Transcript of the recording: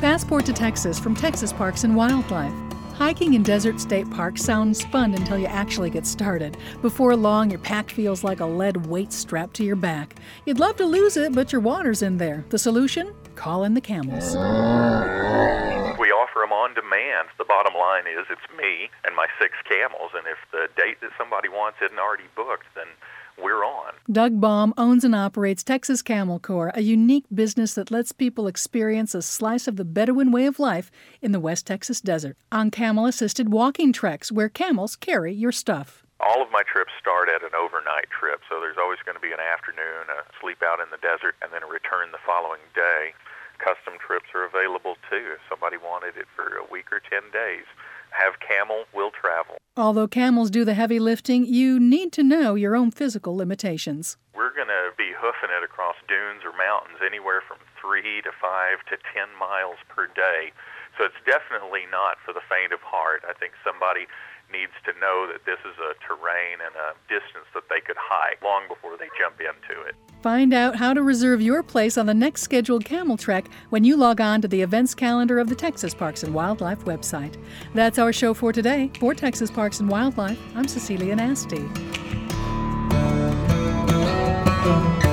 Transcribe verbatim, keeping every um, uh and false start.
Passport to Texas from Texas Parks and Wildlife. Hiking in desert state parks sounds fun until you actually get started. Before long, your pack feels like a lead weight strapped to your back. You'd love to lose it, but your water's in there. The solution? Call in the Camels. We offer them on demand. The bottom line is it's me and my six camels, and if the date that somebody wants isn't already booked, then we're on. Doug Baum owns and operates Texas Camel Corps, a unique business that lets people experience a slice of the Bedouin way of life in the West Texas desert on camel-assisted walking treks where camels carry your stuff. All of my trips start at an overnight trip, so there's always going to be an afternoon, a sleep out in the desert, and then a return the following day. Custom trips are available too. If somebody wanted it for a week or ten days, have camel, will travel. Although camels do the heavy lifting, you need to know your own physical limitations. We're going to be hoofing it across dunes or mountains anywhere from three to five to ten miles per day. So it's definitely not for the faint of heart. I think somebody needs to know that this is a terrain and a distance that they could hike long before they jump into it. Find out how to reserve your place on the next scheduled camel trek when you log on to the events calendar of the Texas Parks and Wildlife website. That's our show for today. For Texas Parks and Wildlife, I'm Cecilia Nasty.